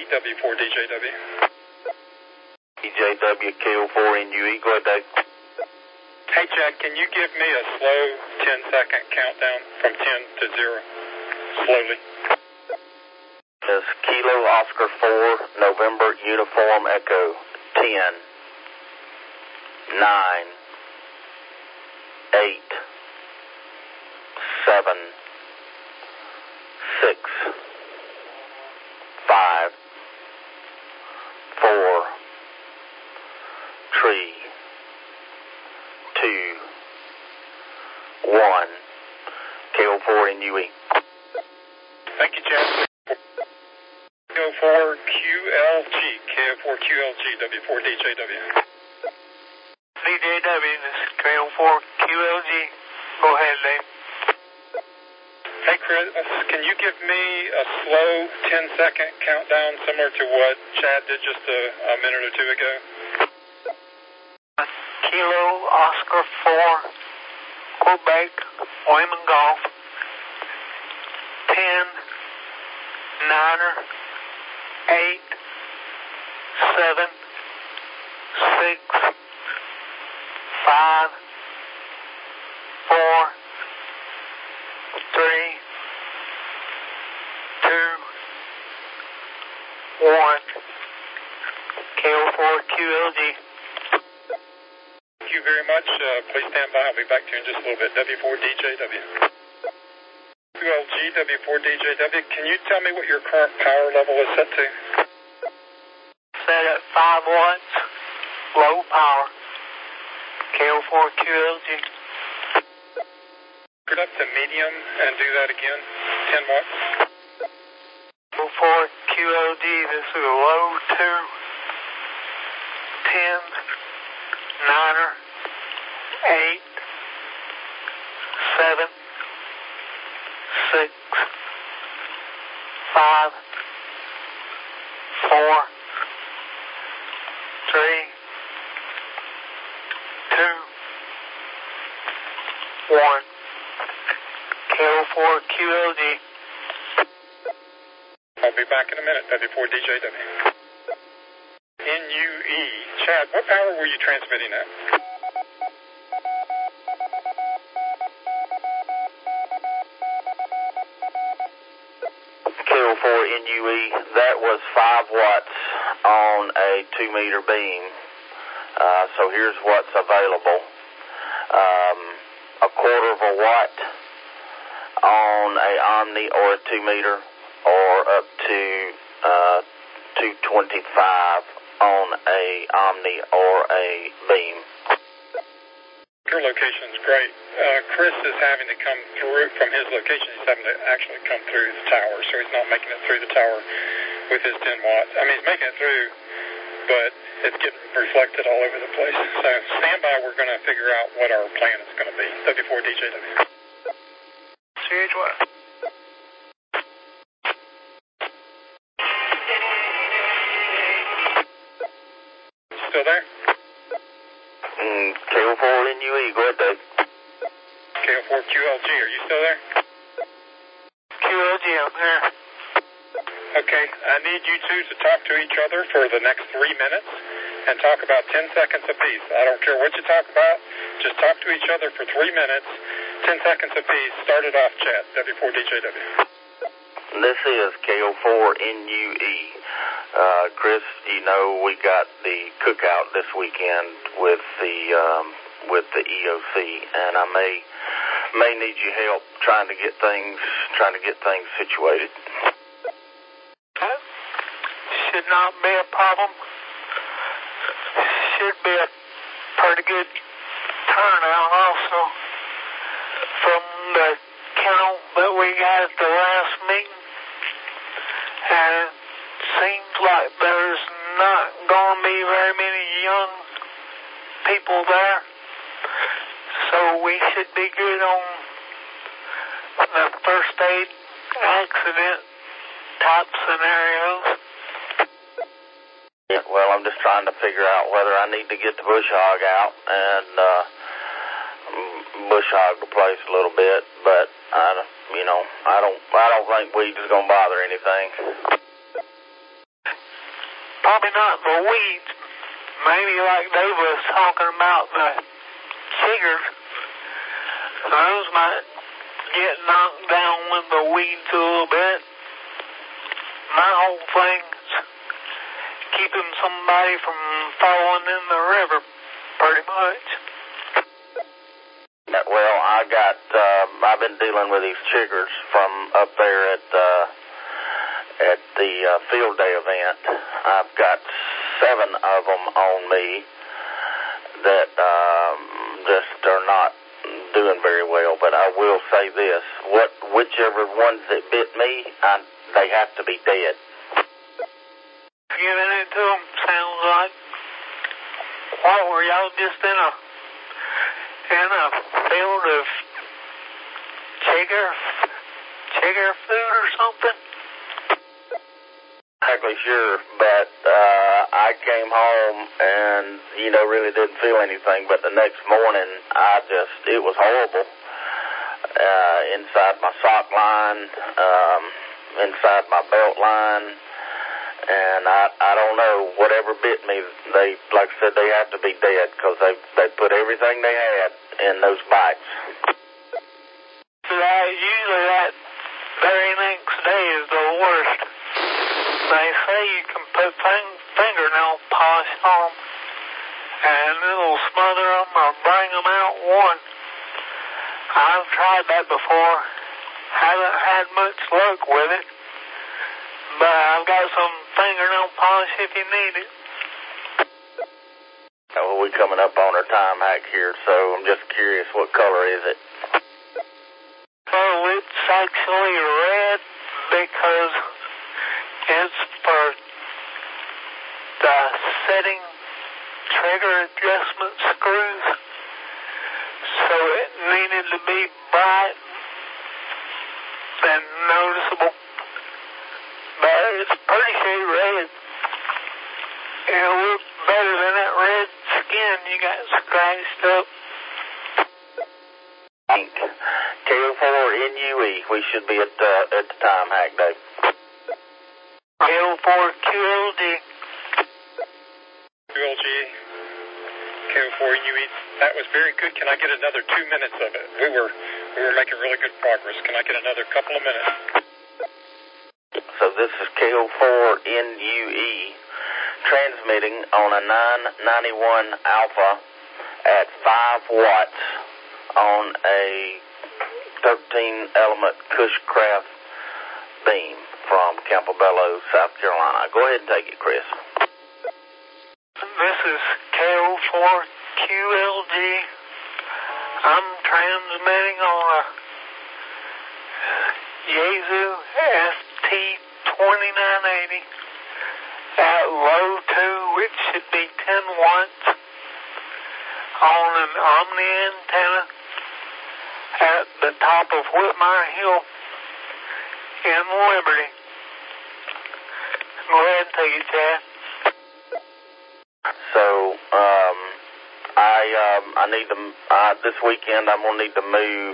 W4DJW. DJW, KO4NUE, go ahead, Dave. Hey, Chad, can you give me a slow 10-second countdown from 10 to 0? Slowly. Yes, Kilo Oscar 4, November Uniform Echo, 10, 9, 8, 7, 6, 5, 4, 3, 2, 1, KO4NUE. Thank you, Chad. KO4QLG, KO4QLG, W4DJW. DJW, this is KO4QLG. Go ahead, Dave. Hey, Chris, can you give me a slow 10-second countdown similar to what Chad did just a minute or two ago? Kilo Oscar 4, Quebec, Wyman Golf, 10, 9, 8, 7, 6, 5, 4, 3, 2, 1, KO4QLG. Thank you very much. Please stand by. I'll be back to you in just a little bit. W4DJW. QLG, W4DJW. Can you tell me what your current power level is set to? Set at 5 watts, low power. KO4QLG. Put up to medium and do that again. 10 watts. KO4QLG, this is a low 2, 10, 9, 8, 7, 6, 5, 4, 3, 2, 1. KO4QLG. I'll be back in a minute. W4DJW. NUE. Chad, what power were you transmitting at? KO4NUE, that was 5 watts on a 2-meter beam. So here's what's available. A quarter of a watt on a Omni or a 2-meter, or up to 225 on a Omni or a beam. Your location's great. Chris is having to come through from his location. He's having to actually come through the tower, so he's not making it through the tower with his 10 watts. I mean, he's making it through, but it's getting reflected all over the place. So stand by. We're going to figure out what our plan is going to be. W4DJW. CH1. Still there? KO4NUE, go ahead, Dave. KO4QLG, are you still there? QLG, I'm here. Okay, I need you two to talk to each other for the next 3 minutes and talk about 10 seconds apiece. I don't care what you talk about, just talk to each other for 3 minutes, 10 seconds apiece. Start it off, Chad, W4DJW. This is KO4NUE. Chris, you know we got the cookout this weekend with the EOC, and I may need your help trying to get things situated. Should not be a problem. Should be a pretty good turnout also from the count that we got at the last meeting. And it seems like there's not going to be very many young people there. So we should be good on the first aid accident type scenarios. Yeah, well, I'm just trying to figure out whether I need to get the bush hog out and bush hog the place a little bit, but I don't think weeds is gonna bother anything. probably not the weeds. Maybe like Dave was talking about the chiggers. Those might get knocked down with the weeds a little bit. My whole thing's keeping somebody from falling in the river, pretty much. Well, I've been dealing with these chiggers from up there at the field day event. I've got 7 of them on me that just are not doing very well. But I will say this: whichever ones that bit me, they have to be dead. Giving it to them sounds like. What were y'all just in a field of chigger food or something? Exactly sure, but I came home and really didn't feel anything. But the next morning, it was horrible. Inside my sock line, inside my belt line. And I don't know, whatever bit me, like I said, they have to be dead because they put everything they had in those bites. Usually that very next day is the worst. They say you can put fingernail polish on them and it'll smother them or bring them out one. I've tried that before. Haven't had much luck with it. But I've got some fingernail polish if you need it. Well, we're coming up on our time hack here, so I'm just curious, what color is it? Oh, it's actually red because it's for the setting trigger adjustment screws. So it needed to be bright and noticeable. But it's pretty shade red. It'll look better than that red skin you got scratched up. KO4NUE, we should be at the time hack day. KO4QLG. QLG, KO4NUE, that was very good. Can I get another 2 minutes of it? We were making really good progress. Can I get another couple of minutes? So this is KO4NUE transmitting on a 991 alpha at 5 watts on a 13-element Cushcraft beam from Campobello, South Carolina. Go ahead and take it, Chris. This is KO4QLG. I'm transmitting on a Yaesu ST2980 at low 2, which should be 10 watts, on an Omni antenna at the top of Whitmire Hill in Liberty. Go ahead and take it, Chad. So, I need to, this weekend I'm going to need to move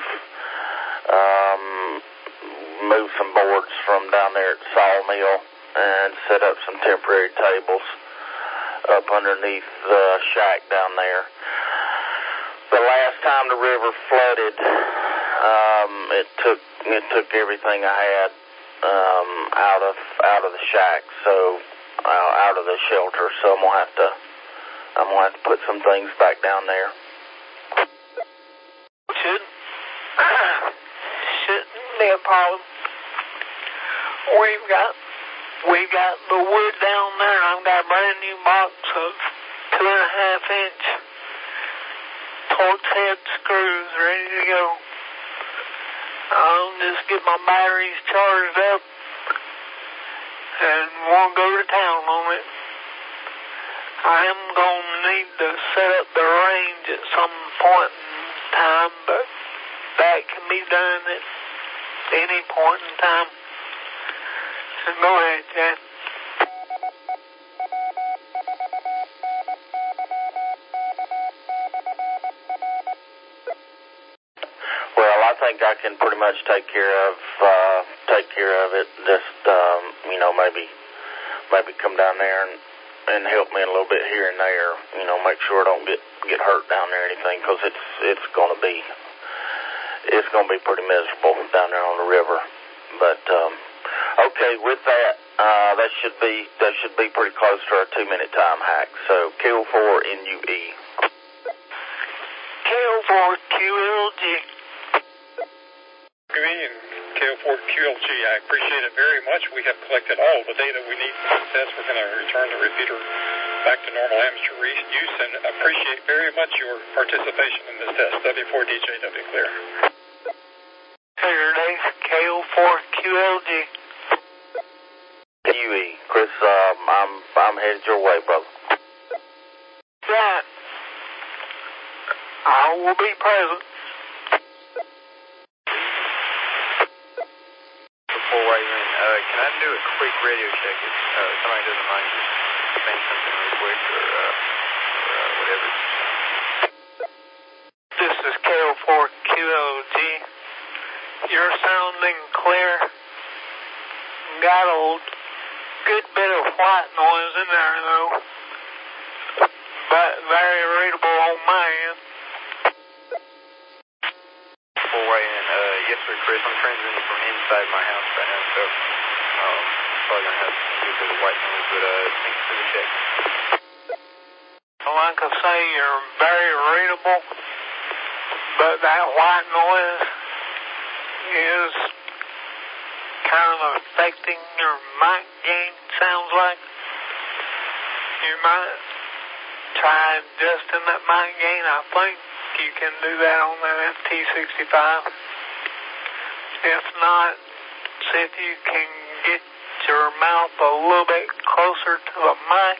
some boards from down there at the sawmill and set up some temporary tables up underneath the shack down there. The last time the river flooded, it took everything I had out of the shack, so out of the shelter. So I'm gonna have to put some things back down there. Shouldn't be a problem. We've got the wood down there. I've got a brand new box of 2.5-inch torch head screws ready to go. I'll just get my batteries charged up and we'll go to town on it. I am going to need to set up the range at some point in time, but that can be done at any point in time. So go ahead, Chad. Well, I think I can pretty much take care of it. Just maybe come down there and help me a little bit here and there. You know, make sure I don't get hurt down there or anything, because it's going to be pretty miserable down there on the river. But okay, with that, that should be pretty close to our 2-minute time hack. So KO4 NUE. KO4 QLG. And KO4 QLG, I appreciate it very much. We have collected all the data we need for the test. We're going to return the repeater back to normal amateur use, and appreciate very much your participation in this test. W4DJW clear. Clear, Dave. KO4 QLG. UE. Chris, I'm headed your way, brother. That. I will be present. Before I even, can I do a quick radio check if somebody doesn't mind just saying something real quick or whatever? This is KO4 QLG. You're sounding clear. Got a good bit of white noise in there, though. But very readable on my end. Before I in, yes sir, Chris, I'm transiting from inside my house right now, so probably going to have a good bit of white noise, but thanks for the check. Like I say, you're very readable, but that white noise is kind of affecting your mic gain, sounds like. You might try adjusting that mic gain. I think you can do that on that FT65. If not, see if you can get your mouth a little bit closer to the mic,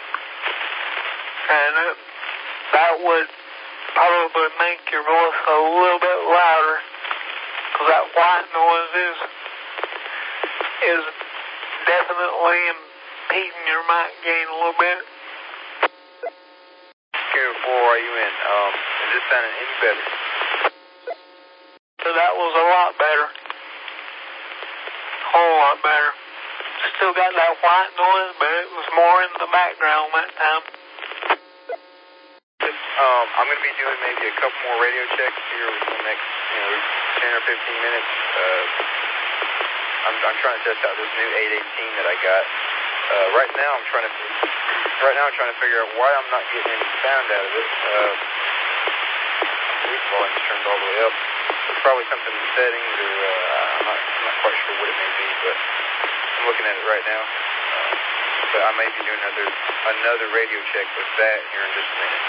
and that would probably make your voice a little bit louder, because that white noise is definitely impeding your mic gain a little bit. KO4, are you in? Is this sounding any better? So that was a lot better. A whole lot better. Still got that white noise, but it was more in the background that time. I'm going to be doing maybe a couple more radio checks here within the next 10 or 15 minutes. I'm trying to test out this new 818 that I got. Right now I'm trying to figure out why I'm not getting any sound out of it. This volume's turned all the way up. It's probably something in the settings, or I'm not quite sure what it may be, but I'm looking at it right now. But I may be doing another radio check with that here in just a minute.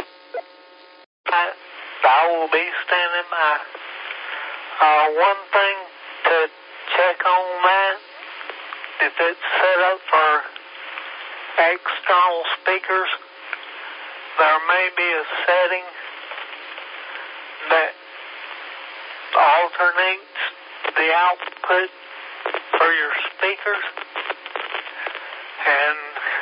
I will be standing by. One thing to check on that, if it's set up for external speakers, there may be a setting that alternates the output for your speakers, and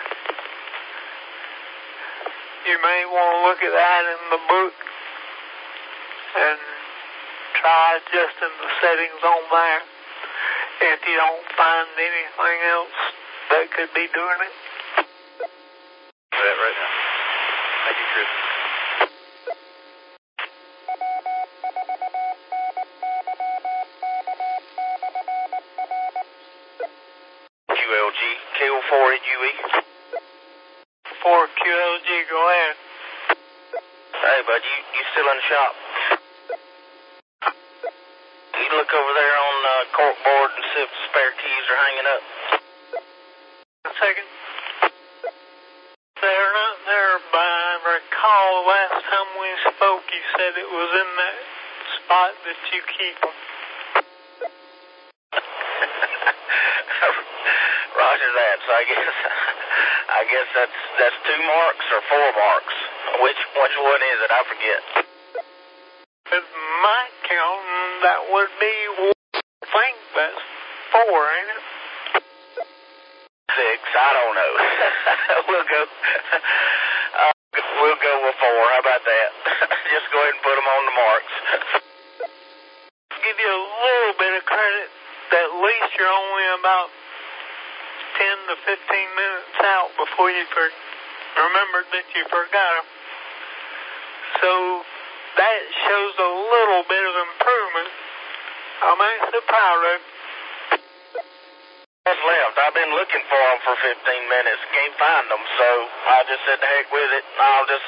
you may want to look at that in the book and try adjusting the settings on there if you don't find anything else that could be doing it. That right now. Thank you, Chris. QLG, KO4 NUE. 4 QLG, go ahead. Hey, bud, you still in the shop? You look over there on the corkboard and see if the spare keys are hanging up. A second. They're not there, but I recall last time we spoke you said it was in that spot that you keep them. Roger that. So I guess that's 2 marks or 4 marks. Which one is it? I forget. With my counting, that would be, I think that's 4, ain't it? 6, I don't know. We'll go with 4. How about that? Just go ahead and put them on the marks. Give you a little bit of credit. At least you're only about 10 the 15 minutes out before you remembered that you forgot them. So that shows a little bit of improvement. I'm actually proud of it. What's left? I've been looking for them for 15 minutes. Can't find them, so I just said the heck with it. I'll just,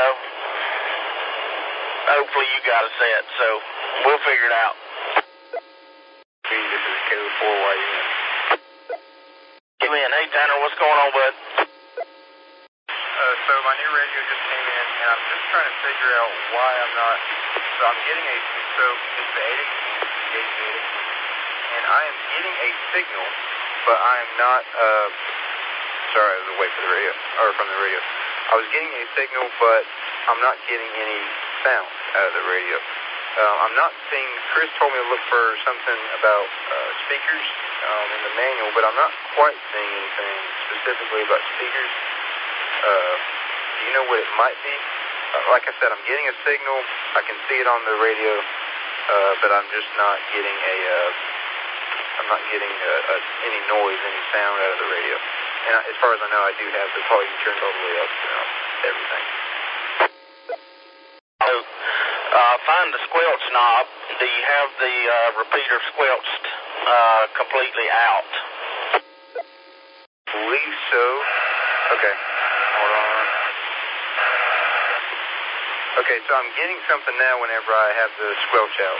hopefully you got a set, so we'll figure it out. This is KO4YUN. Hey, Tanner, what's going on, bud? So my new radio just came in, and I'm just trying to figure out why I'm not. So I'm getting so it's the 818, and I am getting a signal, but I am not. Sorry, I was away from the radio, from the radio. I was getting a signal, but I'm not getting any sound out of the radio. I'm not seeing. Chris told me to look for something about speakers in the manual, but I'm not quite seeing anything specifically about speakers. Do you know what it might be? Like I said, I'm getting a signal. I can see it on the radio, but I'm just not getting any noise, any sound out of the radio. And as far as I know, I do have the volume turned all the way up, everything. Find the squelch knob. Do you have the repeater squelched completely out? Believe so. Okay. Hold on. Okay, so I'm getting something now whenever I have the squelch out.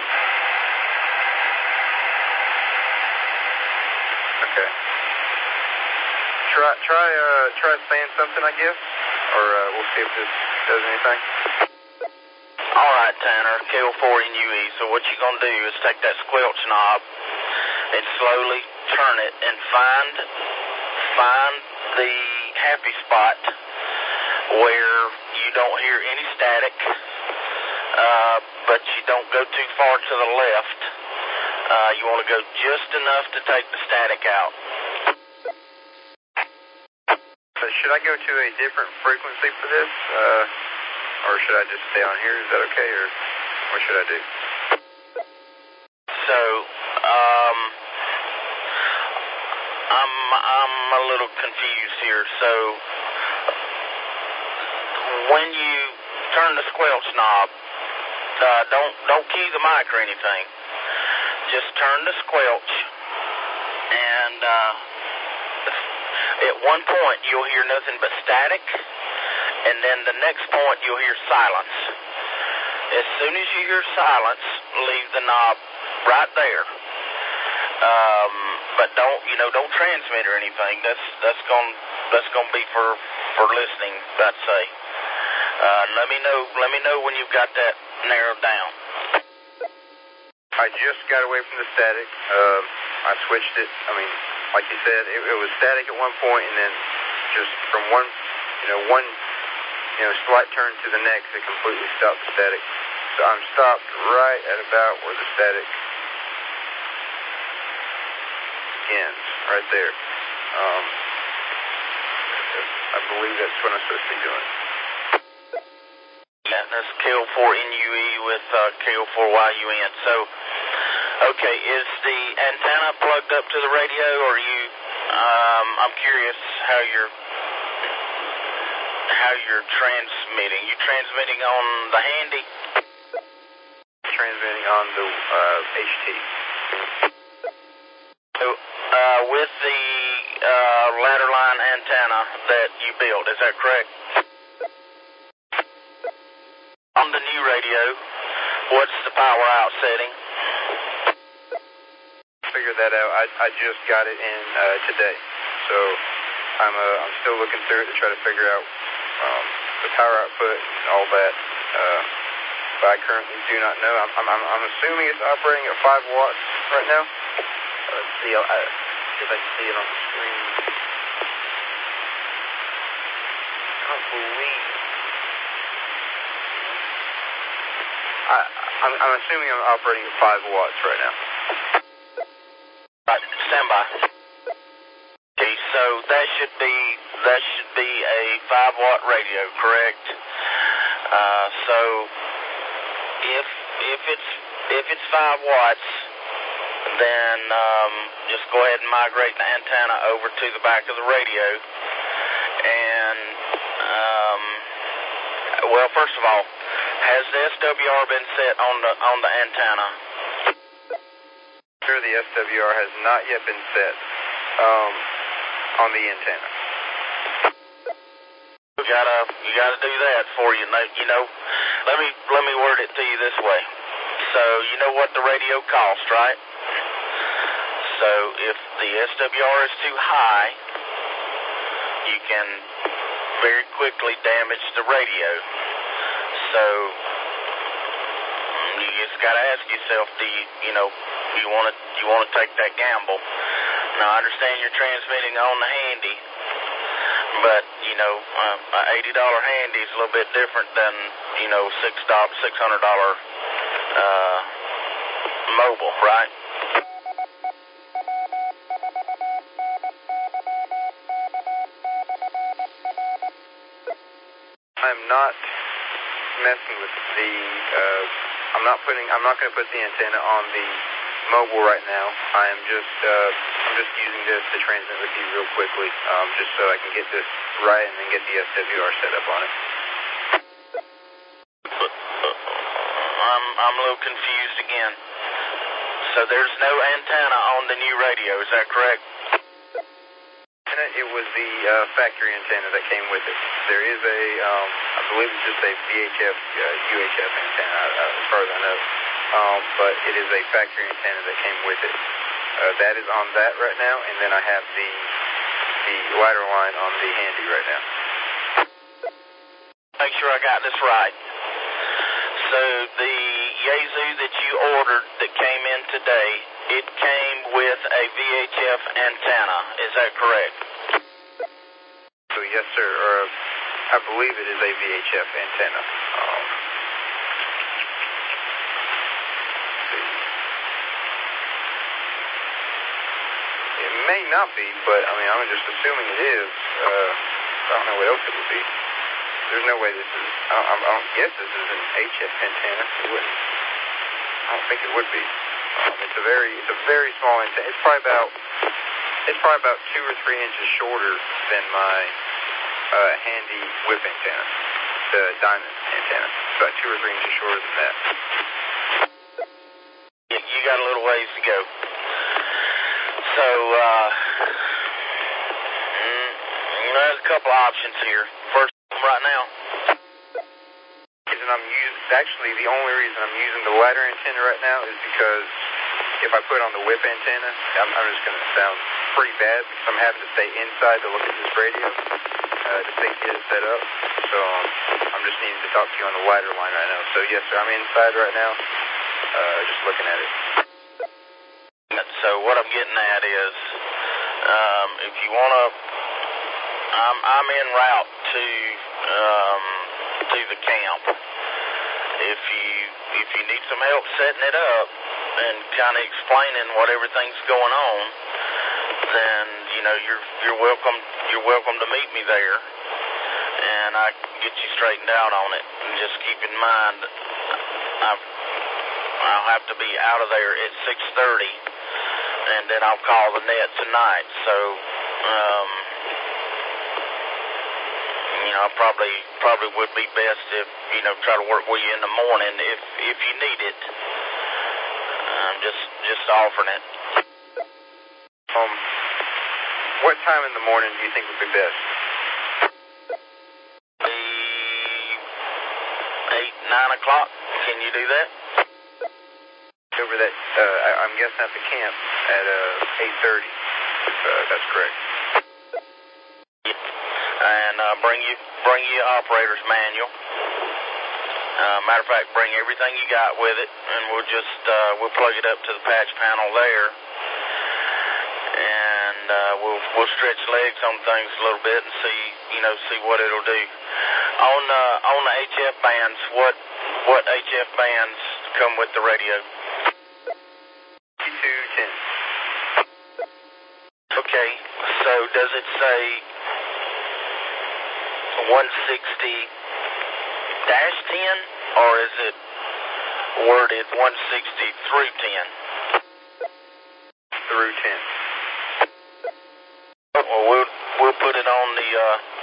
Okay. Try saying something, I guess, or we'll see if this does anything. All right, Tanner, KO4NUE. So what you're going to do is take that squelch knob and slowly turn it and find the happy spot where you don't hear any static, but you don't go too far to the left. You want to go just enough to take the static out. Should I go to a different frequency for this? Or should I just stay on here? Is that okay, or what should I do? So, I'm a little confused here. So, when you turn the squelch knob, don't key the mic or anything. Just turn the squelch, and at one point you'll hear nothing but static. And then the next point, you'll hear silence. As soon as you hear silence, leave the knob right there. But don't transmit or anything. That's gonna be for listening, I'd say. Let me know when you've got that narrowed down. I just got away from the static. I switched it. I mean, like you said, it was static at one point, and then just from one slight turn to the next, it completely stopped the static. So I'm stopped right at about where the static ends, right there. I believe that's what I'm supposed to be doing. Yeah, that's KO4NUE with KO4YUN. So, okay, is the antenna plugged up to the radio, or I'm curious how you're transmitting. You transmitting on the handy? Transmitting on the HT. So, with the ladder line antenna that you built, is that correct? On the new radio, what's the power out setting? Figure that out. I just got it in today, so I'm still looking through it to try to figure out the power output and all that. But I currently do not know. I'm assuming it's operating at 5 watts right now. Let's see if I can see it on the screen. I don't believe. I'm assuming I'm operating at 5 watts right now. Stand by. Okay, so that should be a 5-watt radio, correct? So if it's 5 watts, then just go ahead and migrate the antenna over to the back of the radio. And, well, first of all, has the SWR been set on the antenna? Sure, the SWR has not yet been set on the antenna. You gotta do that for you. You know, let me word it to you this way. So you know what the radio costs, right? So if the SWR is too high, you can very quickly damage the radio. So you just gotta ask yourself, do you want to take that gamble? Now I understand you're transmitting on the handy, but you know, an $80 handy is a little bit different than $600 mobile, right? I'm not messing with the. I'm not going to put the antenna on the mobile right now. I'm just using this to transmit with you real quickly, just so I can get this right and then get the SWR set up on it. I'm a little confused again. So there's no antenna on the new radio, is that correct? It was the factory antenna that came with it. There is a, I believe it's just a VHF, UHF antenna, as far as I know. But it is a factory antenna that came with it. That is on that right now, and then I have the ladder line on the handy right now. Make sure I got this right. So the Yaesu that you ordered that came in today, it came with a VHF antenna, is that correct? So yes, sir. I believe it is a VHF antenna. It may not be, but I mean, I'm just assuming it is. I don't know what else it would be. There's no way this is. I don't guess this is an HF antenna. It wouldn't. I don't think it would be. It's a very small antenna. It's probably about 2 or 3 inches shorter than my handy whip antenna, the diamond antenna. It's about 2 or 3 inches shorter than that. You got a little ways to go. So, there's a couple options here. First, right now. Actually, the only reason I'm using the ladder antenna right now is because if I put on the whip antenna, I'm just going to sound pretty bad because I'm having to stay inside to look at this radio to get it set up. So I'm just needing to talk to you on the ladder line right now. So yes, sir, I'm inside right now, just looking at it. So what I'm getting at is, if you want to, I'm en route to the camp. If you need some help setting it up and kind of explaining what everything's going on, then you're welcome to meet me there, and I can get you straightened out on it. And just keep in mind, I'll have to be out of there at 6:30, and then I'll call the net tonight. So I probably would be best if try to work with you in the morning if you need it. I'm just offering it. What time in the morning do you think would be best? 8, 9 o'clock. Can you do that? Over that, I'm guessing at the camp at 8:30. That's correct. And bring you operator's manual. Matter of fact, bring everything you got with it, and we'll plug it up to the patch panel there, and we'll stretch legs on things a little bit and see what it'll do. On the HF bands, what HF bands come with the radio? 210. Okay, so does it say 160-10, or is it worded 160 through 10? through 10. Well, we'll put it on the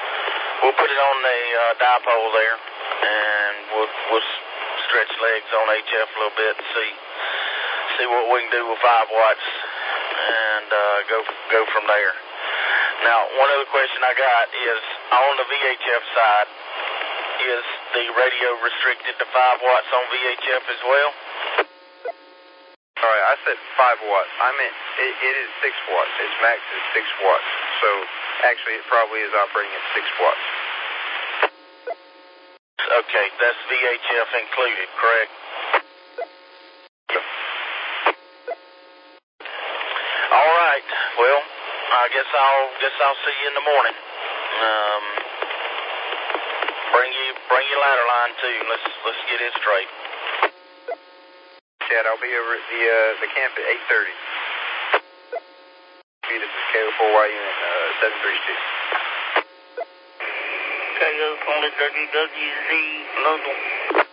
dipole there, and we'll stretch legs on HF a little bit and see what we can do with 5 watts, and go from there. Now, one other question I got is, on the VHF side, is the radio restricted to 5 watts on VHF as well? All right, I said 5 watts. I meant it is 6 watts. Its max is 6 watts. So actually, it probably is operating at 6 watts. Okay, that's VHF included, correct? Yep. All right. Well, I guess I'll see you in the morning. Bring your ladder line too. Let's get it straight. Chad, I'll be over at the camp at 8:30. This is KO4YU and 732. KO4WWZ Local.